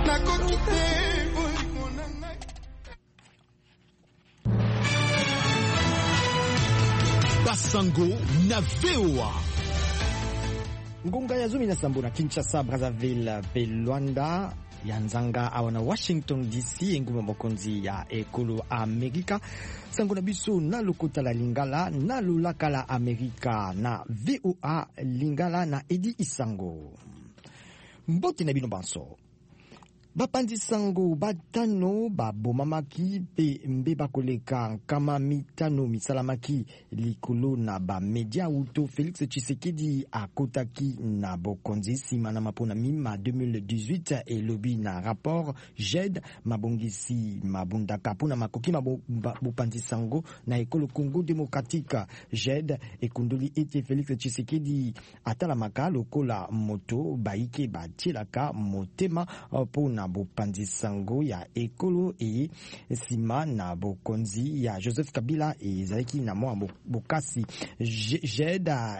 Basango na VOA. Ngunga ya zumi na Sambuna, Kinshasa, Brazzaville, pe Luanda, Yanzanga, awana Washington DC, nguma mokonzi ya ekolo Amerika. Sango na biso na lokota la Lingala, na lulaka la Amerika, na VOA Lingala na Edi Isango. Mbote na bino banso. Bapandi sango batano babomamaki pe mbeba koleka kama mitano misalamaki likolo na ba media uto Félix Tshisekedi akotaki na bokonzi sima na mapona mima 2018 elobi na rapport JED mabongisi mabundaka pona makoki bapandi sango na ekolo Congo démocratique. JED ekunduli ete Félix Tshisekedi atala makalo kola moto baike batielaka motema pona bopandi sango ya ekolo e sima na bokonzi ya Joseph Kabila ezalaki na mwa bokasi. Jeda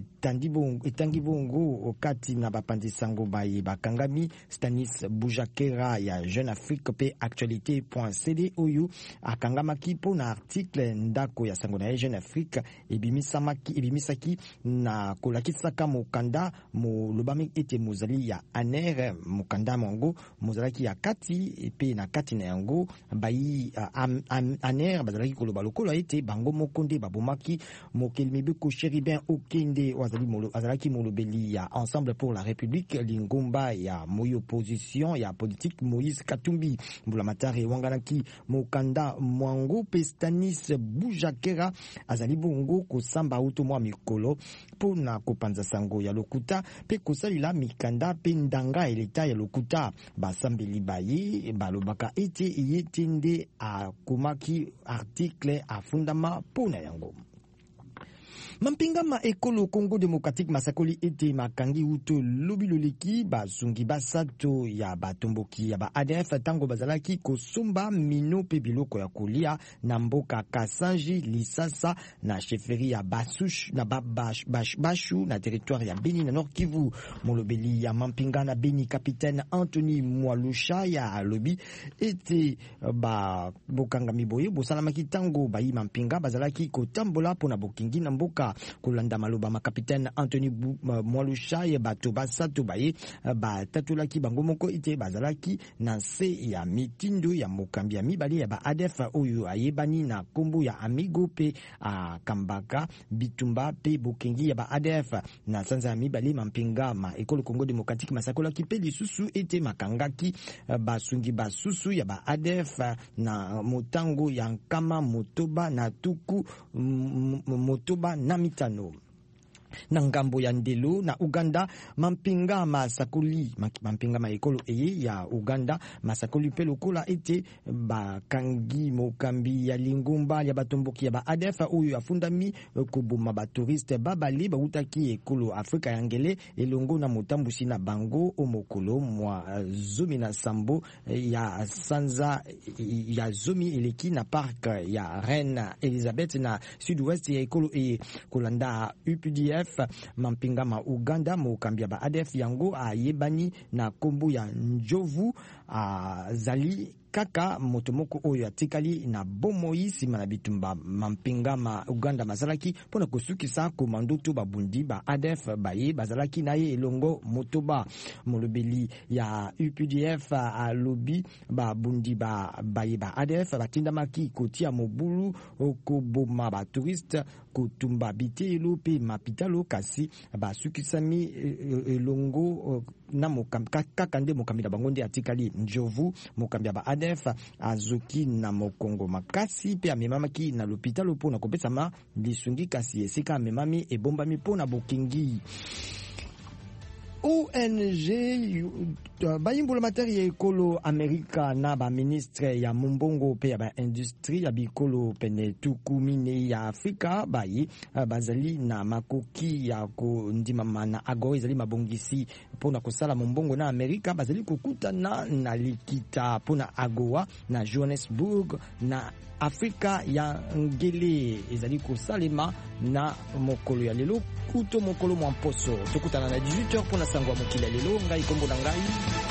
etangi bongo okati na bapandi sango baye bakangami. Stanis Boujakera ya Jeune Afrique pe actualité.cd oyo akangamaki po na article ndako ya sango na Jeune Afrique ebimisaki na kolakisaka mokanda mo lobami ete mozali ya ANR mokanda mongo mozalaki ya kati pe na kati na yango bayi ANR bazalaki koloba lokolo ete bango mokonde babomaki mokelmi beko Chéribin Okende azalaki molobeli ya Ensemble pour la République lingomba ya moyo opposition ya politique Moïse Katumbi mbulamatari wanganaki mokanda mwango pe Stanis Boujakera azali bongo kosamba uto mwa mikolo pona kopanza sango ya lokuta pe kosalila mikanda pe ndanga eleta ya lokuta basambeli baye balobaka ete yetende akomaki article afundama pona yango. Mampinga ma ekolo Congo démocratique masakoli ete makangi uto lobiloleki basungi basato ya batomboki ya ba ADF tango bazalaki kosomba mino pe biloko ya kolia na mboka Kasanji Lisasa na chefferie ya Basush na Bashu na territoire ya Beni na Nord Kivu. Molobeli ya mampinga na Beni capitaine Anthony Mwalusha ya alobi ete ba bokangami boye bosalamaki tango bayi mampinga bazalaki kotambola pona bokingi na mboka kolanda maloba ma capitaine Anthony Mwalusha ya bato basato baye batatulaki bango moko ite bazalaki na se ya mitindo ya mokambi ya mibale ya ba ADF oyo ayebani na kombo ya Amigo pe Kambaka bitumba pe bokengi ya ba ADF na sanza ya mibale mampinga ma ekolo Congo démocratique masakola kipe lisusu ete makangaki basungi basusu ya ba ADF na motango ya nkama motoba na tuku motoba na mitano. Na ngambo ya ndelo na Uganda mampinga masakoli mampinga maekolo eye ya Uganda masakoli pe lokola ete bakangi mokambi ya lingumba ya batomboki ya ba ADF oyo afundami koboma ba touriste babali bautaki ekolo Afrika ya ngele elongo na motambusi na bango omokolo mwa zomi na sambo ya sanza ya zomi eleki na park ya Reine Elizabeth na sud-ouest ya ekolo eye kolanda UPDF mampinga ma Uganda mokambia ba ADF yango ayebani na kombo ya Njovu zali kaka motomoko oyo atikali na bomoi sima na bitumba mampinga ma Uganda mazalaki pona kosukisa komando to babundi ba ADF baye bazalaki naye elongo motoba. Molobeli ya UPDF alobi babundi baye ba ADF batindamaki kotia mobulu okoboma ba touriste kotumba bitelo pe mapitalo kasi basukisami elongo na kakande mokambi na bango nde atikali Njovu mokambi ba ADF azoki na mokongo makasi pe amemamaki na l'hôpital pona kopesama lisungi kasi esika amemami ebombami pona bokingi. ONG bayimbola materi ya ekolo Amerika na ba ministre ya mumbongo pe ya ba industrie ya bikolo pene tuku mine ya Afrika bayi bazali na makoki ya kondimama na ago ezali mabongisi pona kosala mumbongo na Amerika bazali kokutana na likita pona agoa na Johannesburg na Afrika ya ngele ezali kosalema na mokolo ya lelo kuto mokolo mwa mposo tokutana na 18h pona sangwa mokili ya lelo ngai kombo na ngai